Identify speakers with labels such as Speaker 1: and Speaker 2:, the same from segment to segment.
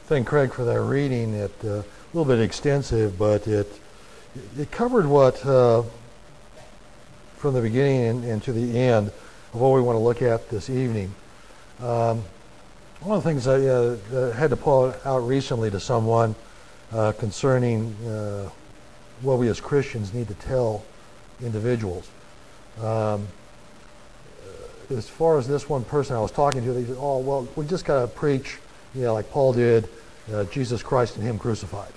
Speaker 1: Thank Craig for that reading. It a little bit extensive, but it covered what from the beginning and to the end of what we want to look at this evening. One of the things I had to pull out recently to someone concerning what we as Christians need to tell individuals. As far as this one person I was talking to, they said, "Oh, well, we just got to preach, like Paul did, Jesus Christ and Him crucified."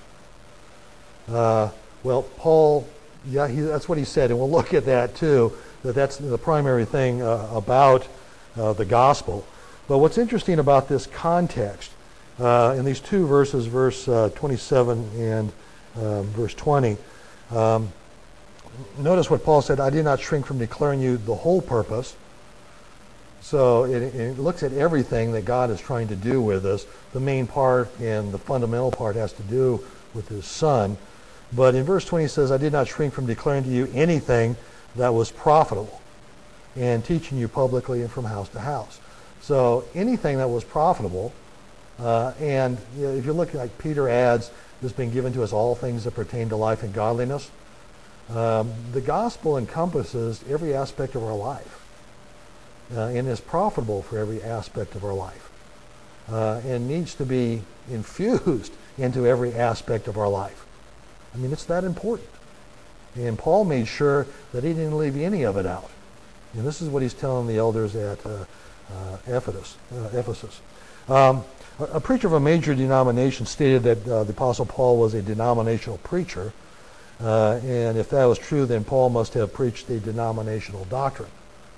Speaker 1: Well, Paul, that's what he said, and we'll look at that too. That's the primary thing about the gospel. But what's interesting about this context in these two verses, verse 27 and verse 20, notice what Paul said: "I did not shrink from declaring you the whole purpose." So it looks at everything that God is trying to do with us. The main part and the fundamental part has to do with His Son. But in verse 20 it says, "I did not shrink from declaring to you anything that was profitable, and teaching you publicly and from house to house." So anything that was profitable, and if you look, like Peter adds, "Has been given to us all things that pertain to life and godliness." The gospel encompasses every aspect of our life. And is profitable for every aspect of our life, and needs to be infused into every aspect of our life. I mean, it's that important. And Paul made sure that he didn't leave any of it out. And this is what he's telling the elders at Ephesus. A preacher of a major denomination stated that the Apostle Paul was a denominational preacher, and if that was true, then Paul must have preached a denominational doctrine.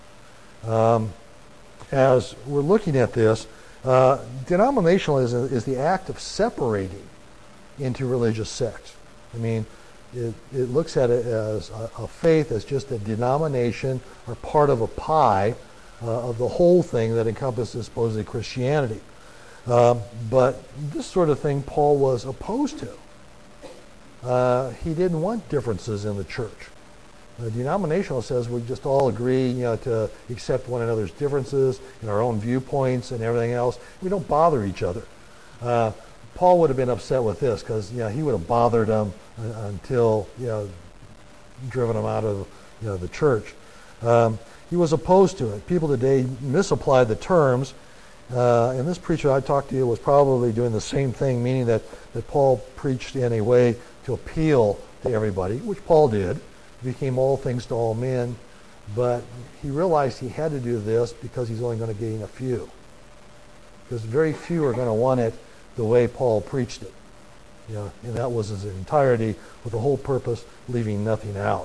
Speaker 1: As we're looking at this, denominationalism is the act of separating into religious sects. I mean, it looks at it as a faith as just a denomination or part of a pie of the whole thing that encompasses supposedly Christianity. But this sort of thing Paul was opposed to. He didn't want differences in the church. The denominational says we just all agree, to accept one another's differences and our own viewpoints and everything else. We don't bother each other. Paul would have been upset with this because he would have bothered them until driven them out of the church. He was opposed to it. People today misapply the terms, and this preacher I talked to was probably doing the same thing, meaning that Paul preached in a way to appeal to everybody, which Paul did. Became all things to all men, but he realized he had to do this because he's only going to gain a few. Because very few are going to want it the way Paul preached it. And that was his entirety, with the whole purpose, leaving nothing out.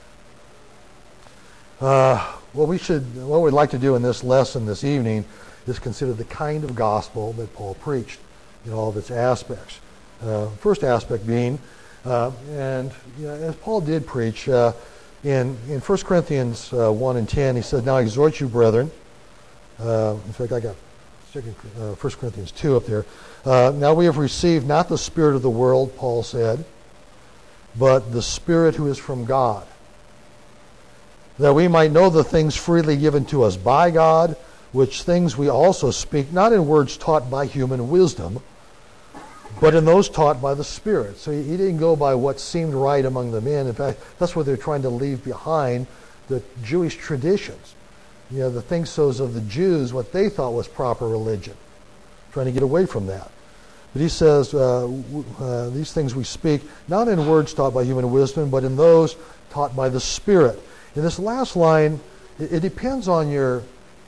Speaker 1: What we'd like to do in this lesson this evening is consider the kind of gospel that Paul preached in all of its aspects. First aspect being, and as Paul did preach, in 1 Corinthians 1 and 10, he said, "Now I exhort you, brethren." In fact, I got 1 Corinthians 2 up there. "Now we have received not the spirit of the world," Paul said, "but the Spirit who is from God, that we might know the things freely given to us by God, which things we also speak, not in words taught by human wisdom, but in those taught by the Spirit." So he didn't go by what seemed right among the men. In fact, that's what they're trying to leave behind, the Jewish traditions. The things of the Jews, what they thought was proper religion. Trying to get away from that. But he says, these things we speak, not in words taught by human wisdom, but in those taught by the Spirit. In this last line, it depends on your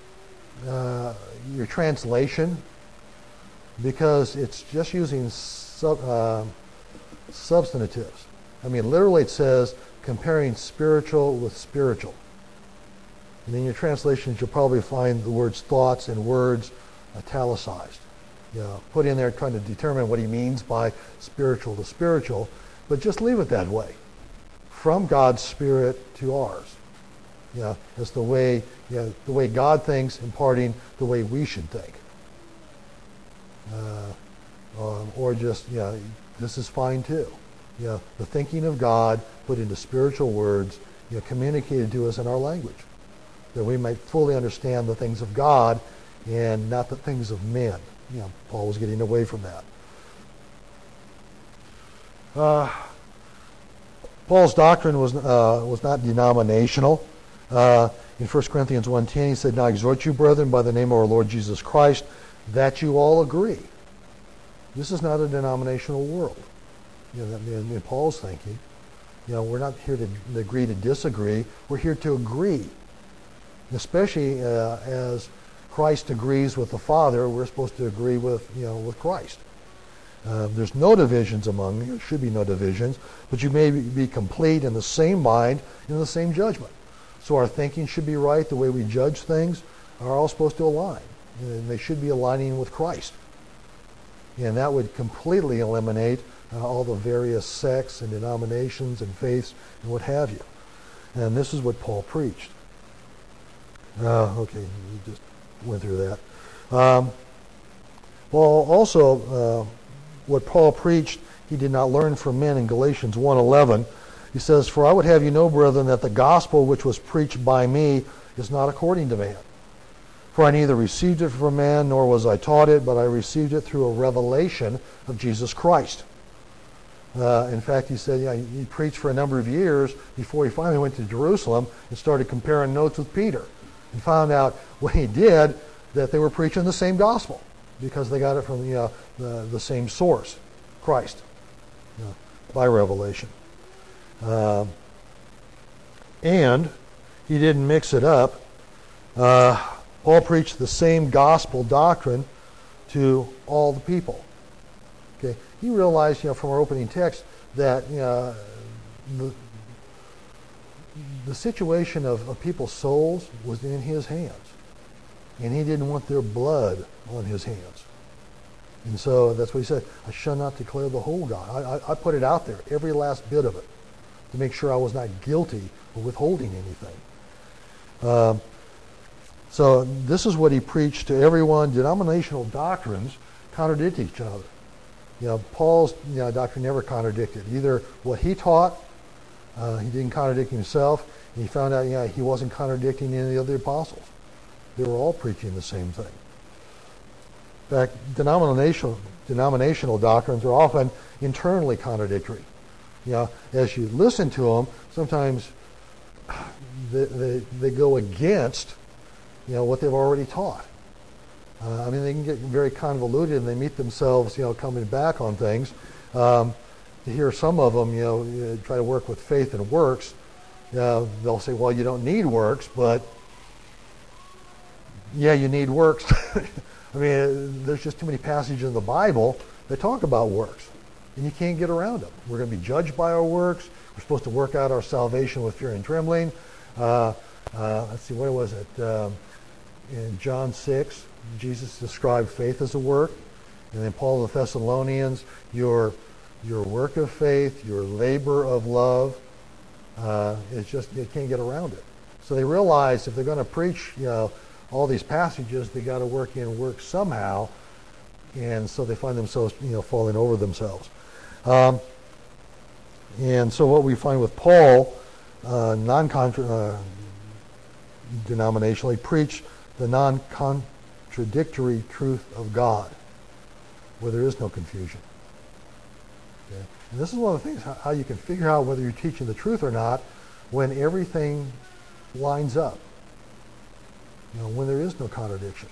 Speaker 1: translation, because it's just using substantives. I mean, literally it says comparing spiritual with spiritual. And in your translations, you'll probably find the words thoughts and words italicized. Put in there trying to determine what he means by spiritual to spiritual, but just leave it that way. From God's Spirit to ours. It's the way God thinks, imparting the way we should think. Or just, this is fine too. The thinking of God put into spiritual words, communicated to us in our language, that we might fully understand the things of God and not the things of men. Paul was getting away from that. Paul's doctrine was not denominational. In 1 Corinthians 1:10, he said, "Now I exhort you, brethren, by the name of our Lord Jesus Christ, that you all agree." This is not a denominational world. In Paul's thinking, we're not here to agree to disagree. We're here to agree. Especially as Christ agrees with the Father, we're supposed to agree with Christ. There's no divisions among you. There should be no divisions, but you may be complete in the same mind, in the same judgment. So our thinking should be right. The way we judge things are all supposed to align, and they should be aligning with Christ. And that would completely eliminate all the various sects and denominations and faiths and what have you. And this is what Paul preached. Okay, we just went through that. Well, also, what Paul preached, he did not learn from men in Galatians 1:11. He says, "For I would have you know, brethren, that the gospel which was preached by me is not according to man. For I neither received it from man, nor was I taught it, but I received it through a revelation of Jesus Christ." In fact, he said he preached for a number of years before he finally went to Jerusalem and started comparing notes with Peter. And found out when he did that they were preaching the same gospel because they got it from the same source, Christ, by revelation. And he didn't mix it up. Paul preached the same gospel doctrine to all the people. Okay, he realized, from our opening text that the situation of people's souls was in his hands, and he didn't want their blood on his hands. And so that's what he said, "I shall not declare the whole God." I put it out there, every last bit of it, to make sure I was not guilty of withholding anything. So this is what he preached to everyone. Denominational doctrines contradict each other. Paul's doctrine never contradicted. Either what he taught, he didn't contradict himself, and he found out he wasn't contradicting any of the apostles. They were all preaching the same thing. In fact, denominational doctrines are often internally contradictory. As you listen to them, sometimes they go against what they've already taught. They can get very convoluted, and they meet themselves coming back on things. To hear some of them try to work with faith and works, they'll say, well, you don't need works, but yeah, you need works. There's just too many passages in the Bible that talk about works, and you can't get around them. We're going to be judged by our works. We're supposed to work out our salvation with fear and trembling. Let's see, what was it? In John 6, Jesus described faith as a work. And then Paul to the Thessalonians, your work of faith, your labor of love, it's just, you can't get around it. So they realize if they're going to preach, all these passages, they got to work in work somehow, and so they find themselves, falling over themselves. And so what we find with Paul, non-denominationally, preach the non-contradictory truth of God, where there is no confusion. Okay? And this is one of the things, how you can figure out whether you're teaching the truth or not, when everything lines up. When there is no contradiction.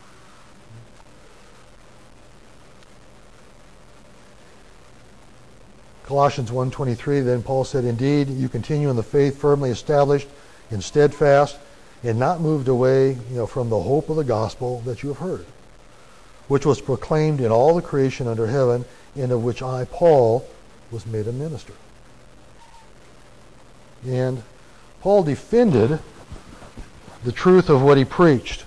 Speaker 1: Colossians 1:23, then Paul said, "Indeed, you continue in the faith, firmly established and steadfast, and not moved away from the hope of the gospel that you have heard, which was proclaimed in all the creation under heaven, and of which I, Paul, was made a minister." And Paul defended the truth of what he preached.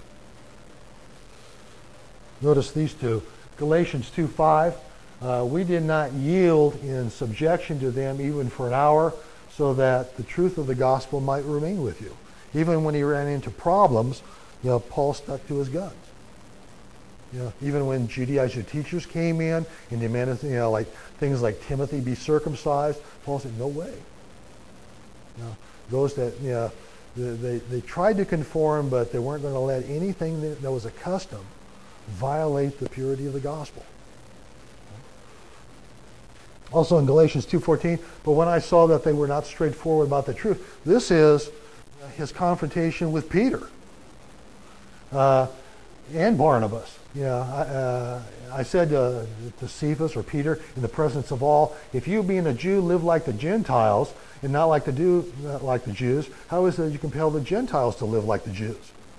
Speaker 1: Notice these two. Galatians 2:5, we did not yield in subjection to them even for an hour, so that the truth of the gospel might remain with you. Even when he ran into problems, Paul stuck to his guns. Even when Judaizer teachers came in and demanded, things like Timothy be circumcised, Paul said, "No way." Those that, they tried to conform, but they weren't going to let anything that was a custom violate the purity of the gospel. Also in Galatians 2:14, but when I saw that they were not straightforward about the truth, this is his confrontation with Peter and Barnabas. I said to Cephas or Peter in the presence of all, if you being a Jew live like the Gentiles and not like the Jews, how is it that you compel the Gentiles to live like the Jews?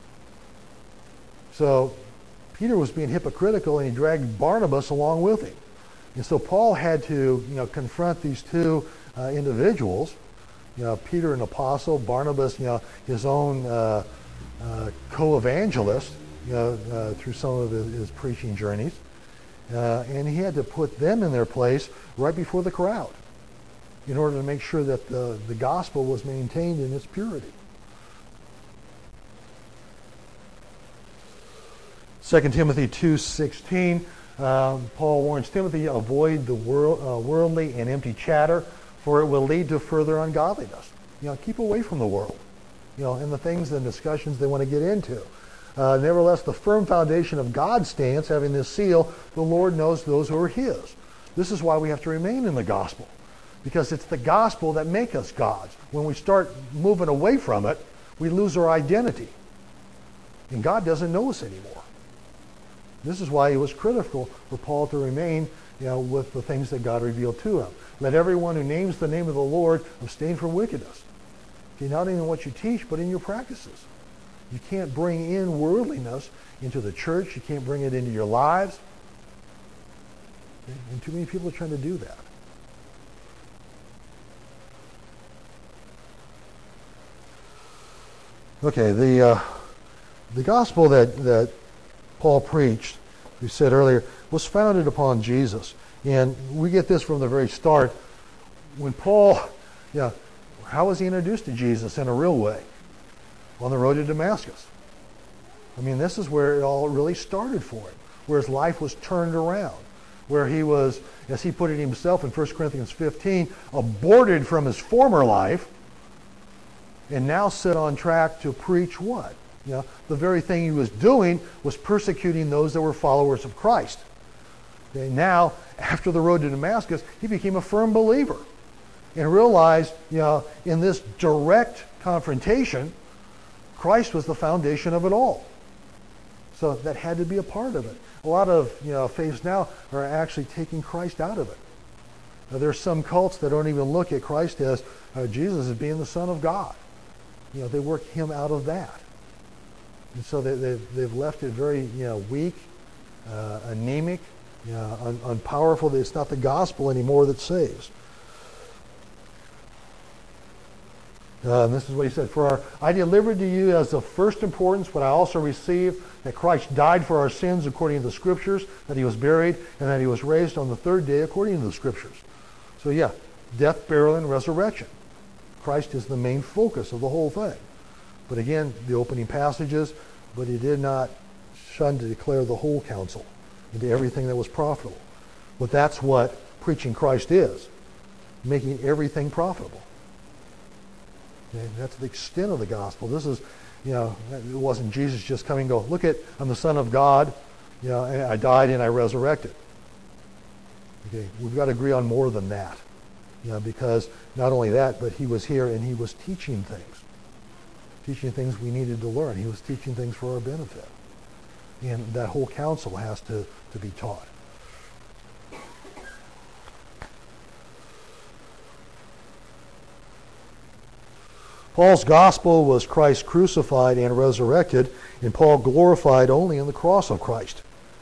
Speaker 1: So Peter was being hypocritical, and he dragged Barnabas along with him. And so Paul had to, confront these two individuals. Peter, an apostle; Barnabas, his own co-evangelist, through some of his preaching journeys. And he had to put them in their place right before the crowd in order to make sure that the gospel was maintained in its purity. 2 Timothy 2:16, Paul warns Timothy, avoid the worldly and empty chatter, for it will lead to further ungodliness. Keep away from the world, and the things and discussions they want to get into. Nevertheless, the firm foundation of God stands, having this seal, the Lord knows those who are his. This is why we have to remain in the gospel, because it's the gospel that makes us God's. When we start moving away from it, we lose our identity, and God doesn't know us anymore. This is why it was critical for Paul to remain, with the things that God revealed to him. Let everyone who names the name of the Lord abstain from wickedness. Okay, not only in what you teach, but in your practices. You can't bring in worldliness into the church. You can't bring it into your lives. Okay? And too many people are trying to do that. Okay, the gospel that Paul preached, we said earlier, was founded upon Jesus. And we get this from the very start. When Paul, how was he introduced to Jesus in a real way? On the road to Damascus. This is where it all really started for him, where his life was turned around, where he was, as he put it himself in 1 Corinthians 15, aborted from his former life and now set on track to preach what? The very thing he was doing was persecuting those that were followers of Christ. Okay, now, after the road to Damascus, he became a firm believer and realized, in this direct confrontation, Christ was the foundation of it all. So that had to be a part of it. A lot of faiths now are actually taking Christ out of it. Now, there's some cults that don't even look at Christ as Jesus as being the Son of God. They work him out of that. And so they've left it very weak, anemic, unpowerful. It's not the gospel anymore that saves. And this is what he said, I delivered to you as of first importance what I also received, that Christ died for our sins according to the Scriptures, that he was buried, and that he was raised on the third day according to the Scriptures. So death, burial, and resurrection. Christ is the main focus of the whole thing. But again, the opening passages, but he did not shun to declare the whole counsel into everything that was profitable. But that's what preaching Christ is, making everything profitable. Okay? That's the extent of the gospel. This is, it wasn't Jesus just coming and go, look I'm the Son of God, and I died and I resurrected. Okay, we've got to agree on more than that. Because not only that, but he was here and he was teaching things we needed to learn. He was teaching things for our benefit. And that whole counsel has to be taught. Paul's gospel was Christ crucified and resurrected, and Paul glorified only in the cross of Christ.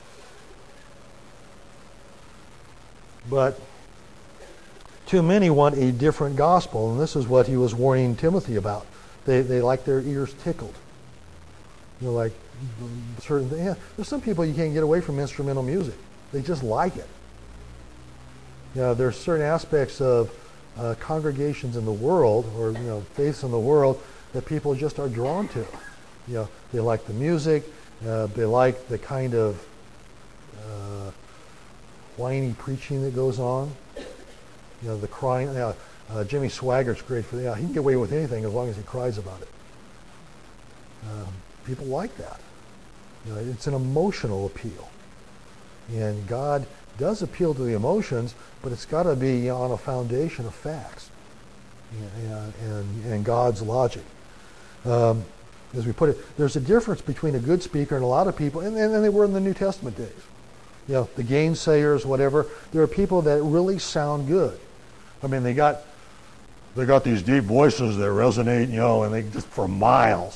Speaker 1: But too many want a different gospel, and this is what he was warning Timothy about. They like their ears tickled. Like certain things. Yeah, there's some people you can't get away from instrumental music. They just like it. There's certain aspects of congregations in the world, or faiths in the world, that people just are drawn to. They like the music. They like the kind of whiny preaching that goes on. The crying. Jimmy Swaggart's great for that. He can get away with anything as long as he cries about it. People like that. It's an emotional appeal. And God does appeal to the emotions, but it's got to be on a foundation of facts and God's logic. As we put it, there's a difference between a good speaker and a lot of people, and they were in the New Testament days. The gainsayers, whatever. There are people that really sound good. I mean, they got these deep voices that resonate, and they just for miles.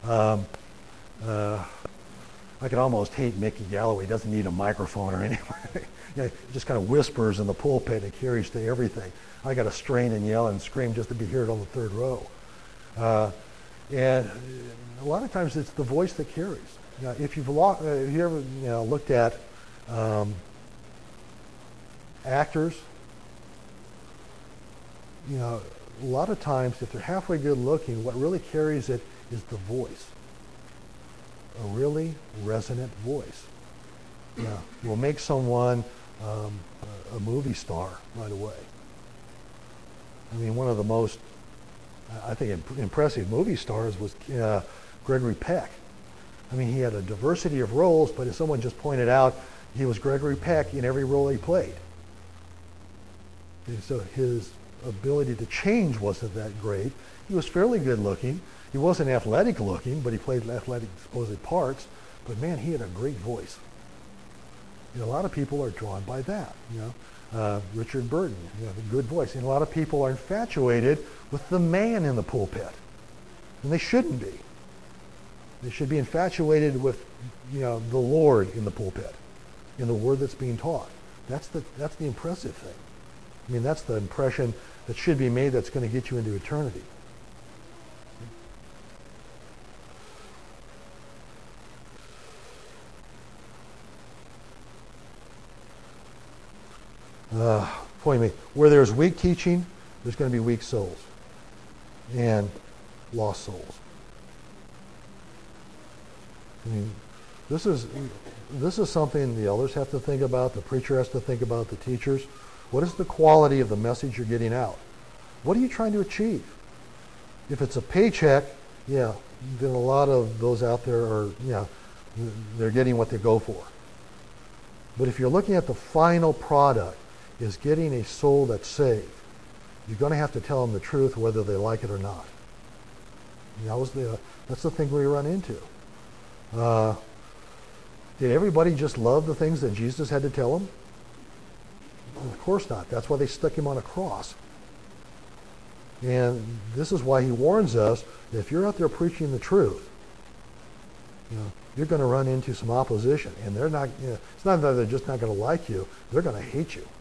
Speaker 1: I could almost hate Mickey Galloway. He doesn't need a microphone or anything. He just kind of whispers in the pulpit and carries to everything. I got to strain and yell and scream just to be heard on the third row. And a lot of times it's the voice that carries. If you ever looked at actors, a lot of times if they're halfway good looking, what really carries it is the voice. A really resonant voice. Will make someone a movie star right away. I mean, one of the most, I think, impressive movie stars was Gregory Peck. I mean, he had a diversity of roles, but as someone just pointed out, he was Gregory Peck in every role he played. And so his ability to change wasn't that great. He was fairly good looking. He wasn't athletic looking, but he played athletic, supposedly, parts. But man, he had a great voice. A lot of people are drawn by that. Richard Burton, the good voice. And a lot of people are infatuated with the man in the pulpit, and they shouldn't be. They should be infatuated with, the Lord in the pulpit, in the word that's being taught. That's the impressive thing. I mean, that's the impression that should be made that's going to get you into eternity. Where there's weak teaching, there's going to be weak souls and lost souls. I mean, this is something the elders have to think about, the preacher has to think about, the teachers. What is the quality of the message you're getting out? What are you trying to achieve? If it's a paycheck, then a lot of those out there are, they're getting what they go for. But if you're looking at the final product, is getting a soul that's saved, you're going to have to tell them the truth whether they like it or not. That's the thing we run into. Did everybody just love the things that Jesus had to tell them? Of course not. That's why they stuck him on a cross. And this is why he warns us that if you're out there preaching the truth, you're going to run into some opposition. And they're not, it's not that they're just not going to like you, they're going to hate you.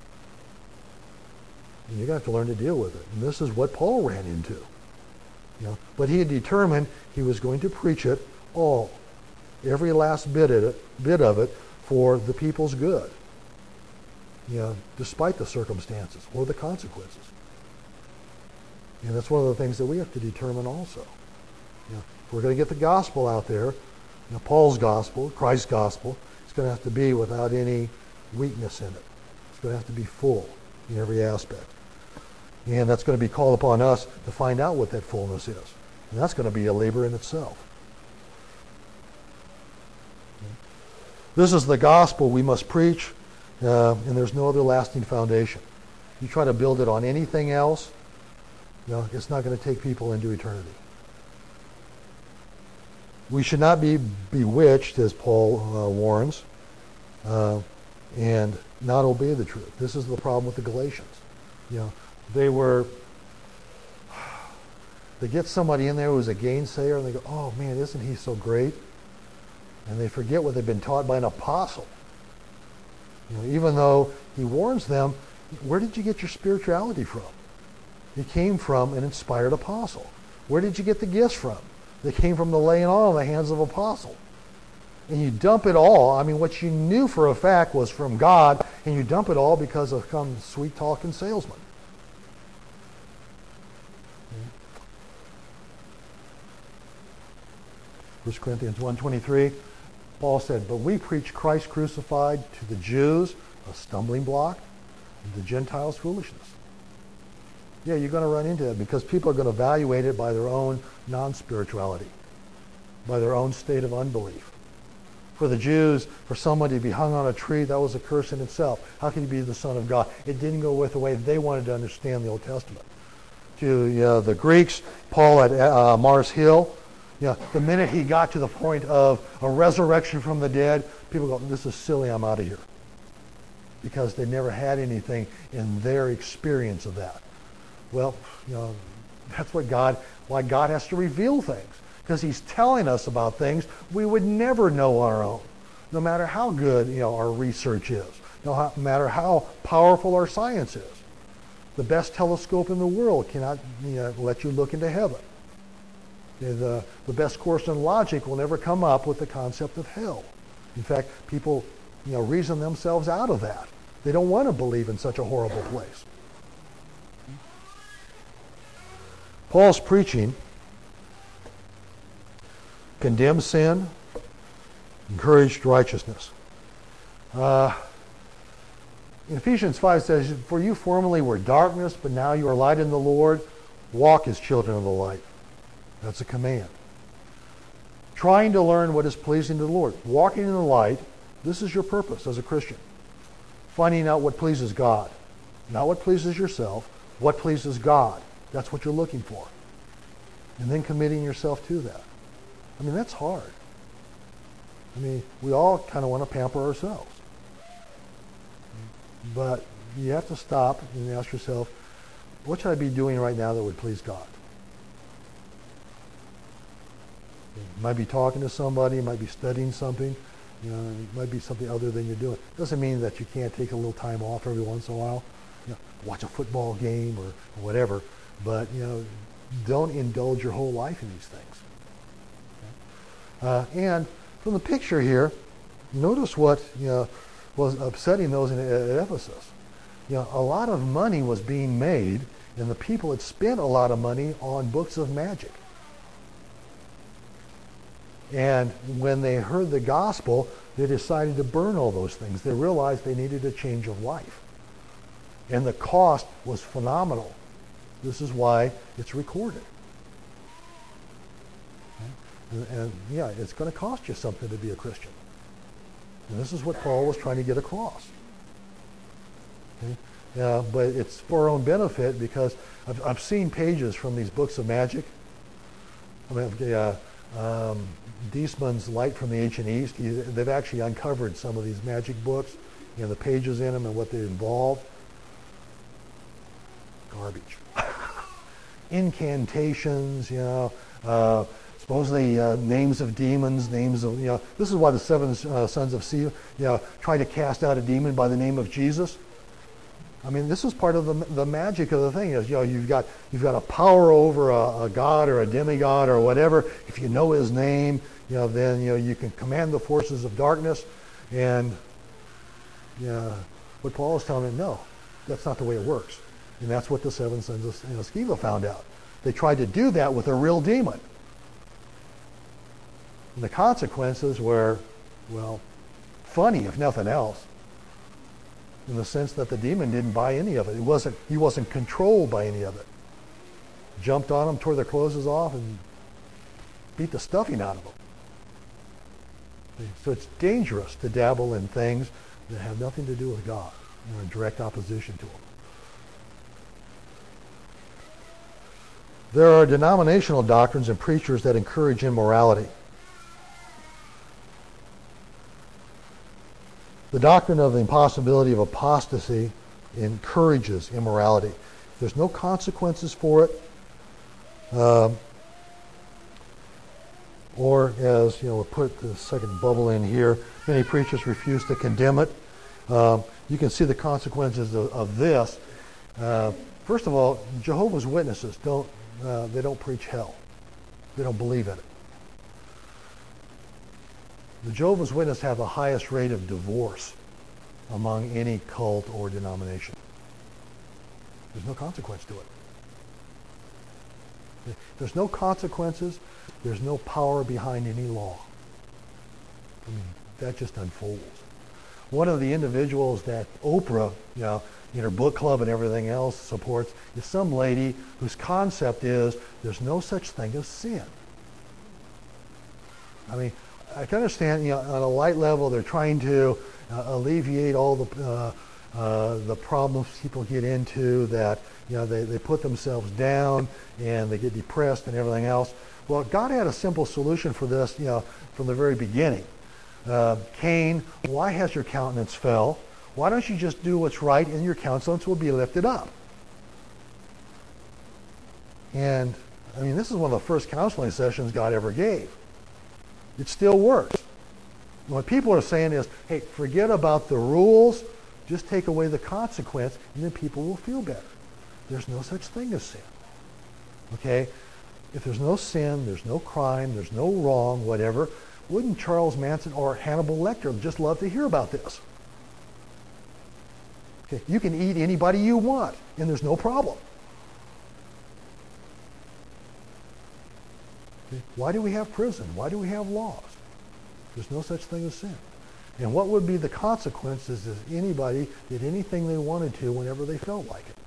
Speaker 1: And you're going to have to learn to deal with it. And this is what Paul ran into. But he had determined he was going to preach it all, every last bit of it, for the people's good. Despite the circumstances or the consequences. And that's one of the things that we have to determine also. If we're going to get the gospel out there, Paul's gospel, Christ's gospel, it's going to have to be without any weakness in it. It's going to have to be full in every aspect. And that's going to be called upon us to find out what that fullness is. And that's going to be a labor in itself. This is the gospel we must preach, and there's no other lasting foundation. You try to build it on anything else, it's not going to take people into eternity. We should not be bewitched, as Paul warns, and not obey the truth. This is the problem with the Galatians. They get somebody in there who's a gainsayer, and they go, oh man, isn't he so great? And they forget what they've been taught by an apostle. Even though he warns them, where did you get your spirituality from? It came from an inspired apostle. Where did you get the gifts from? They came from the laying on of the hands of apostle. And you dump it all. I mean, what you knew for a fact was from God, and you dump it all because of some sweet-talking salesman. 1 Corinthians 1:23, Paul said, but we preach Christ crucified, to the Jews a stumbling block, and to the Gentiles foolishness. Yeah, you're going to run into that because people are going to evaluate it by their own non-spirituality, by their own state of unbelief. For the Jews, for somebody to be hung on a tree, that was a curse in itself. How can he be the Son of God? It didn't go with the way they wanted to understand the Old Testament. To the Greeks, Paul at Mars Hill, the minute he got to the point of a resurrection from the dead, people go, this is silly, I'm out of here. Because they never had anything in their experience of that. Well, that's why God has to reveal things. Because he's telling us about things we would never know on our own, no matter how good our research is, no matter how powerful our science is. The best telescope in the world cannot let you look into heaven. The best course in logic will never come up with the concept of hell. In fact, people reason themselves out of that. They don't want to believe in such a horrible place. Paul's preaching condemned sin, encouraged righteousness. Ephesians 5 says, for you formerly were darkness, but now you are light in the Lord. Walk as children of the light. That's a command. Trying to learn what is pleasing to the Lord. Walking in the light, this is your purpose as a Christian. Finding out what pleases God. Not what pleases yourself, what pleases God. That's what you're looking for. And then committing yourself to that. That's hard. We all kind of want to pamper ourselves. But you have to stop and ask yourself, what should I be doing right now that would please God? You might be talking to somebody, you might be studying something, it might be something other than you're doing. It doesn't mean that you can't take a little time off every once in a while, watch a football game or whatever, but don't indulge your whole life in these things. And from the picture here, notice what was upsetting those in Ephesus. A lot of money was being made, and the people had spent a lot of money on books of magic. And when they heard the gospel, they decided to burn all those things. They realized they needed a change of life. And the cost was phenomenal. This is why it's recorded. And it's going to cost you something to be a Christian. And this is what Paul was trying to get across. Okay? But it's for our own benefit, because I've seen pages from these books of magic. Diesman's Light from the Ancient East, they've actually uncovered some of these magic books, the pages in them and what they involve. Garbage. Incantations, supposedly names of demons, names of, this is why the seven sons of Sceva, try to cast out a demon by the name of Jesus. This is part of the magic of the thing. Is you've got a power over a god or a demigod or whatever. If you know his name, then you can command the forces of darkness. And what Paul is telling them, no, that's not the way it works. And that's what the seven sons of Sceva found out. They tried to do that with a real demon. And the consequences were, funny if nothing else. In the sense that the demon didn't buy any of it. He wasn't controlled by any of it. Jumped on them, tore their clothes off, and beat the stuffing out of them. So it's dangerous to dabble in things that have nothing to do with God. You're in direct opposition to Him. There are denominational doctrines and preachers that encourage immorality. The doctrine of the impossibility of apostasy encourages immorality. There's no consequences for it. Or as we'll put the second bubble in here, many preachers refuse to condemn it. You can see the consequences of this. First of all, Jehovah's Witnesses don't preach hell. They don't believe in it. The Jehovah's Witnesses have the highest rate of divorce among any cult or denomination. There's no consequence to it. There's no consequences. There's no power behind any law. That just unfolds. One of the individuals that Oprah, in her book club and everything else supports is some lady whose concept is there's no such thing as sin. I can understand, on a light level, they're trying to alleviate all the problems people get into, that they put themselves down and they get depressed and everything else. Well, God had a simple solution for this, from the very beginning. Cain, why has your countenance fell? Why don't you just do what's right and your countenance will be lifted up? And, this is one of the first counseling sessions God ever gave. It still works. What people are saying is, hey, forget about the rules, just take away the consequence, and then people will feel better. There's no such thing as sin. Okay? If there's no sin, there's no crime, there's no wrong, whatever, wouldn't Charles Manson or Hannibal Lecter just love to hear about this? Okay, you can eat anybody you want, and there's no problem. Okay, why do we have prison? Why do we have laws? There's no such thing as sin. And what would be the consequences if anybody did anything they wanted to whenever they felt like it?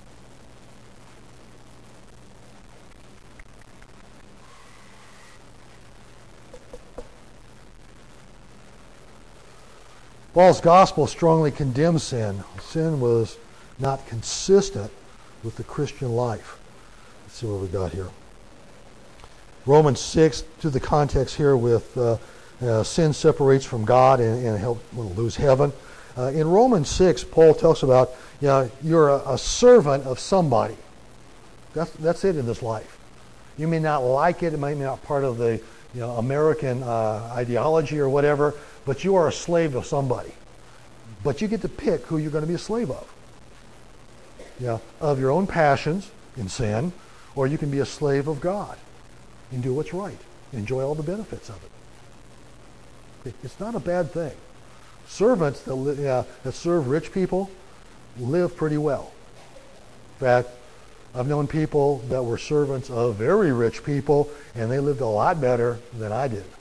Speaker 1: Paul's gospel strongly condemns sin. Sin was not consistent with the Christian life. Let's see what we got here. Romans 6, to the context here with sin separates from God and will lose heaven. In Romans 6, Paul talks about you're a servant of somebody. That's it in this life. You may not like it. It may not be part of the American ideology or whatever, but you are a slave of somebody. But you get to pick who you're going to be a slave of. Of your own passions in sin, or you can be a slave of God and do what's right. Enjoy all the benefits of it. It's not a bad thing. Servants that serve rich people live pretty well. In fact, I've known people that were servants of very rich people, and they lived a lot better than I did.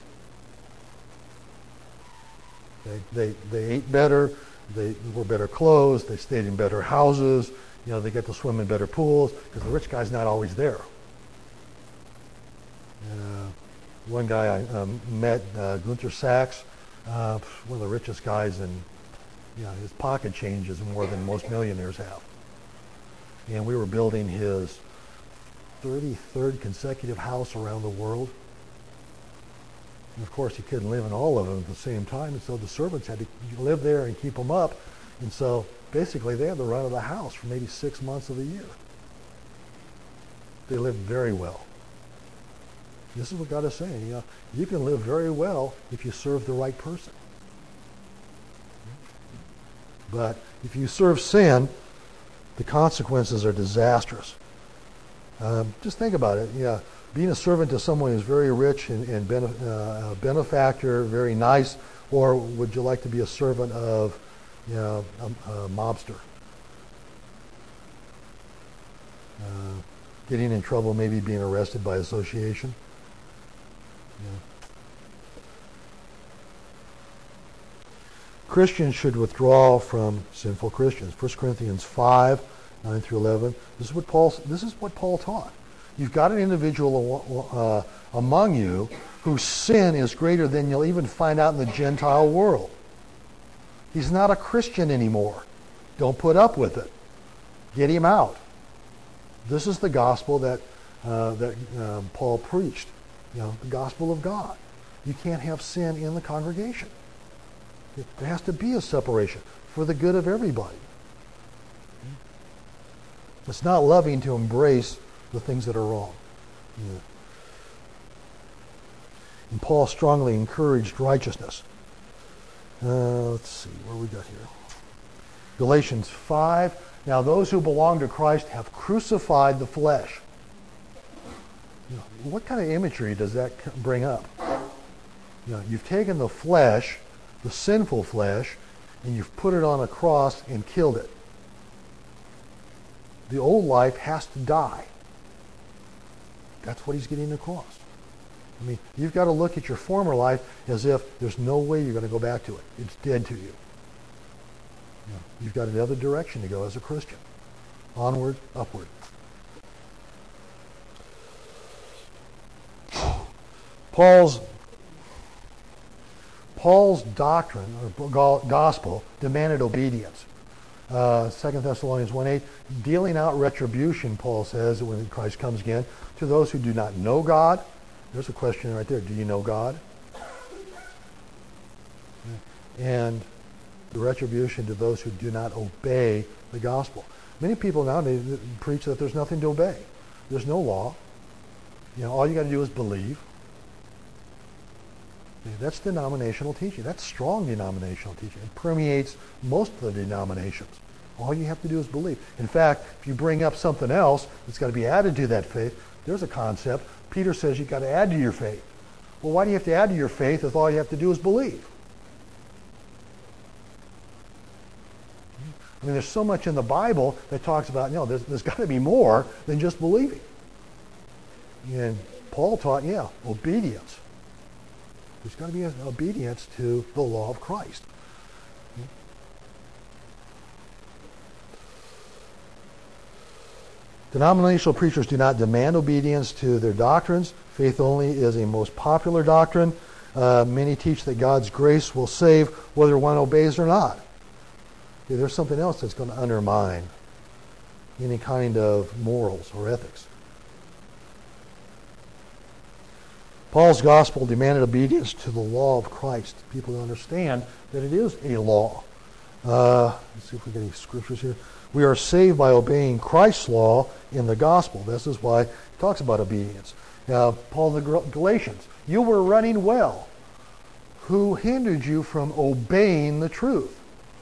Speaker 1: They ate better, they were better clothes, they stayed in better houses, they get to swim in better pools, because the rich guy's not always there. One guy I met, Gunther Sachs, one of the richest guys, and his pocket change is more than most millionaires have. And we were building his 33rd consecutive house around the world. And of course, he couldn't live in all of them at the same time, and so the servants had to live there and keep them up. And so basically, they had the run of the house for maybe 6 months of the year. They lived very well. This is what God is saying. You can live very well if you serve the right person. But if you serve sin, the consequences are disastrous. Just think about it. Being a servant to someone who's very rich and benefactor, very nice, or would you like to be a servant of a mobster? Getting in trouble, maybe being arrested by association. Christians should withdraw from sinful Christians. 1 Corinthians 5, 9 through 11. This is what Paul taught. You've got an individual among you whose sin is greater than you'll even find out in the Gentile world. He's not a Christian anymore. Don't put up with it. Get him out. This is the gospel that Paul preached. The gospel of God. You can't have sin in the congregation. There has to be a separation for the good of everybody. It's not loving to embrace the things that are wrong. And Paul strongly encouraged righteousness. Let's see, where we got here. Galatians 5. Now those who belong to Christ have crucified the flesh. What kind of imagery does that bring up? You've taken the flesh, the sinful flesh, and you've put it on a cross and killed it. The old life has to die. That's what he's getting across. You've got to look at your former life as if there's no way you're going to go back to it. It's dead to you. You've got another direction to go as a Christian. Onward, upward. Paul's Paul's doctrine, or gospel, demanded obedience. 2 Thessalonians 1:8, dealing out retribution, Paul says, when Christ comes again, to those who do not know God. There's a question right there. Do you know God? And the retribution to those who do not obey the gospel. Many people nowadays preach that there's nothing to obey. There's no law. All you got to do is believe. That's denominational teaching. That's strong denominational teaching. It permeates most of the denominations. All you have to do is believe. In fact, if you bring up something else that's got to be added to that faith, there's a concept. Peter says you've got to add to your faith. Well, why do you have to add to your faith if all you have to do is believe? I mean, there's so much in the Bible that talks about, there's got to be more than just believing. And Paul taught, obedience. There's got to be an obedience to the law of Christ. Denominational preachers do not demand obedience to their doctrines. Faith only is a most popular doctrine. Many teach that God's grace will save whether one obeys or not. There's something else that's going to undermine any kind of morals or ethics. Paul's gospel demanded obedience to the law of Christ. People understand that it is a law. Let's see if we get any scriptures here. We are saved by obeying Christ's law in the gospel. This is why it talks about obedience. Paul in the Galatians, you were running well. Who hindered you from obeying the truth?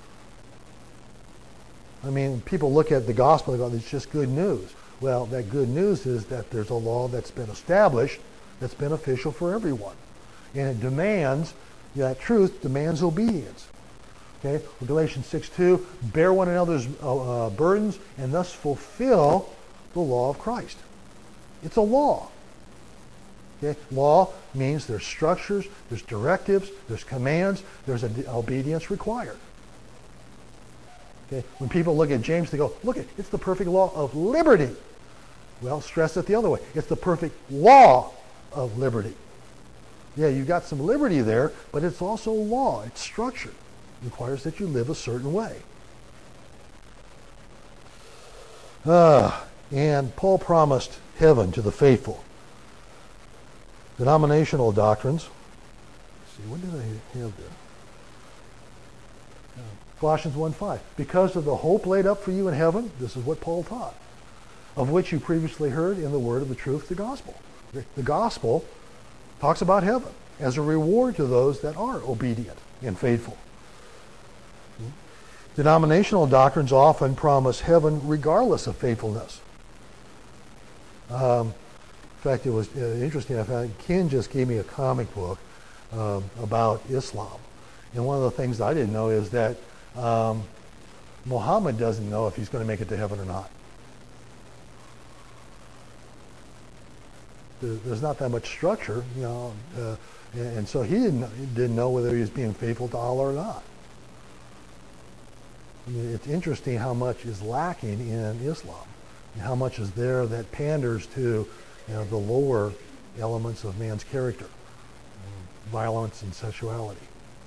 Speaker 1: I mean, people look at the gospel and go, it's just good news. Well, that good news is that there's a law that's been established that's beneficial for everyone. And it demands, that truth demands obedience. Okay, well, Galatians 6:2, bear one another's burdens and thus fulfill the law of Christ. It's a law. Okay, law means there's structures, there's directives, there's commands, there's obedience required. Okay, when people look at James, they go, look, it's the perfect law of liberty. Well, stress it the other way. It's the perfect law of liberty. Yeah, you've got some liberty there, but it's also law. It's structured. It requires that you live a certain way. And Paul promised heaven to the faithful. Denominational doctrines. Let's see, what did I have there? Colossians 1:5. Because of the hope laid up for you in heaven, this is what Paul taught, of which you previously heard in the word of the truth, the gospel. The gospel talks about heaven as a reward to those that are obedient and faithful. Denominational doctrines often promise heaven regardless of faithfulness. In fact, it was interesting. I found Ken just gave me a comic book about Islam. And one of the things I didn't know is that Muhammad doesn't know if he's going to make it to heaven or not. There's not that much structure, and so he didn't know whether he was being faithful to Allah or not. I mean, it's interesting how much is lacking in Islam, and how much is there that panders to the lower elements of man's character, violence and sexuality.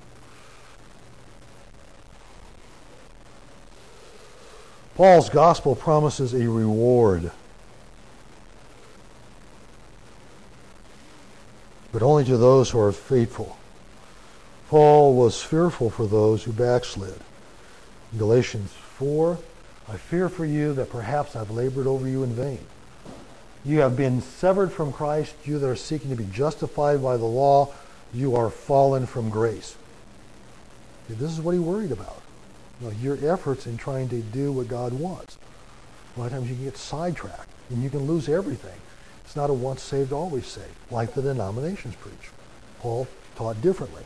Speaker 1: Paul's gospel promises a reward, but only to those who are faithful. Paul was fearful for those who backslid. In Galatians 4, I fear for you that perhaps I've labored over you in vain. You have been severed from Christ, you that are seeking to be justified by the law, you are fallen from grace. Okay, this is what he worried about. Your efforts in trying to do what God wants. A lot of times you can get sidetracked and you can lose everything. It's not a once saved, always saved, like the denominations preach. Paul taught differently.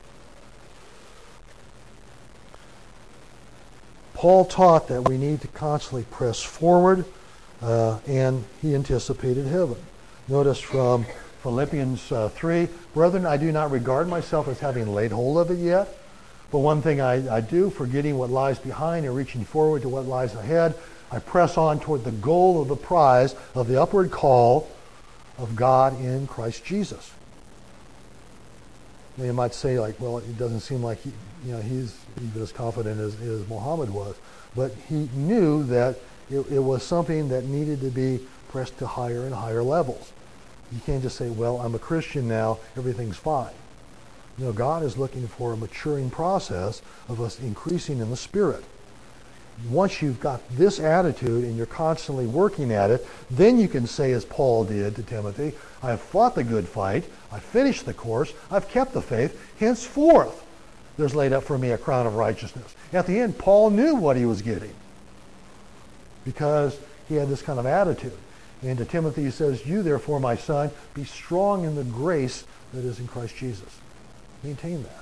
Speaker 1: Paul taught that we need to constantly press forward, and he anticipated heaven. Notice from Philippians 3, brethren, I do not regard myself as having laid hold of it yet, but one thing I do, forgetting what lies behind and reaching forward to what lies ahead, I press on toward the goal of the prize of the upward call of God in Christ Jesus. Now you might say, like, well, it doesn't seem like he's even as confident as Muhammad was. But he knew that it was something that needed to be pressed to higher and higher levels. You can't just say, well, I'm a Christian now, everything's fine. God is looking for a maturing process of us increasing in the Spirit. Once you've got this attitude and you're constantly working at it, then you can say, as Paul did to Timothy, I have fought the good fight, I've finished the course, I've kept the faith, henceforth there's laid up for me a crown of righteousness. At the end, Paul knew what he was getting because he had this kind of attitude. And to Timothy he says, you therefore, my son, be strong in the grace that is in Christ Jesus. Maintain that.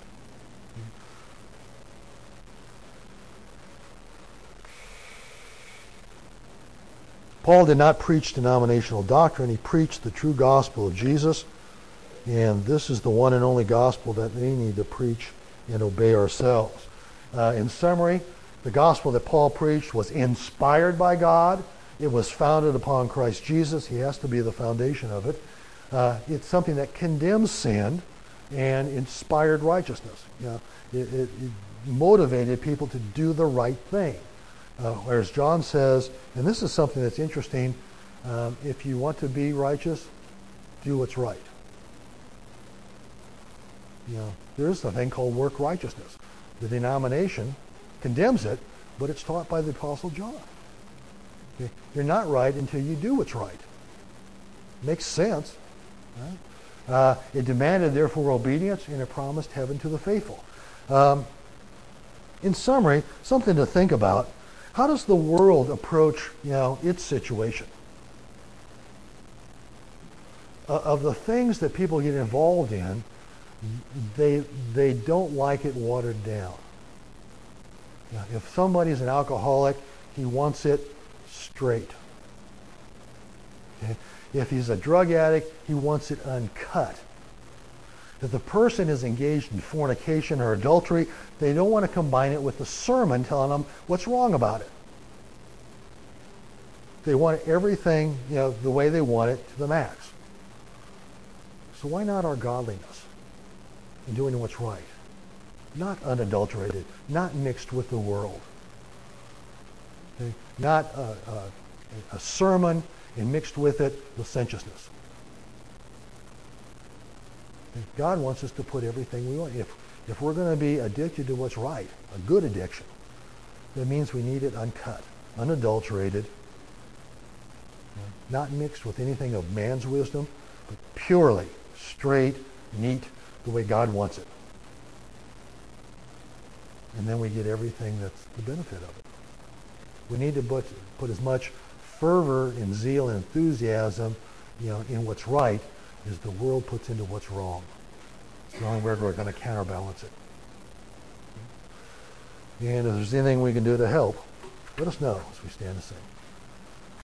Speaker 1: Paul did not preach denominational doctrine. He preached the true gospel of Jesus. And this is the one and only gospel that we need to preach and obey ourselves. In summary, the gospel that Paul preached was inspired by God. It was founded upon Christ Jesus. He has to be the foundation of it. It's something that condemns sin and inspired righteousness. It motivated people to do the right thing. Whereas John says, and this is something that's interesting, if you want to be righteous, do what's right. There is a thing called work righteousness. The denomination condemns it, but it's taught by the Apostle John. Okay? You're not right until you do what's right. Makes sense. Right? It demanded, therefore, obedience, and it promised heaven to the faithful. In summary, something to think about. How does the world approach, its situation? Of the things that people get involved in, they don't like it watered down. If somebody's an alcoholic, he wants it straight. Okay? If he's a drug addict, he wants it uncut. If the person is engaged in fornication or adultery, they don't want to combine it with a sermon telling them what's wrong about it. They want everything, the way they want it to the max. So why not our godliness in doing what's right? Not unadulterated, not mixed with the world. Okay? Not a sermon and mixed with it licentiousness. God wants us to put everything we want. If we're going to be addicted to what's right, a good addiction, that means we need it uncut, unadulterated, not mixed with anything of man's wisdom, but purely, straight, neat, the way God wants it. And then we get everything that's the benefit of it. We need to put as much fervor and zeal and enthusiasm, in what's right as the world puts into what's wrong. It's the only way we're going to counterbalance it. And if there's anything we can do to help, let us know as we stand to sing.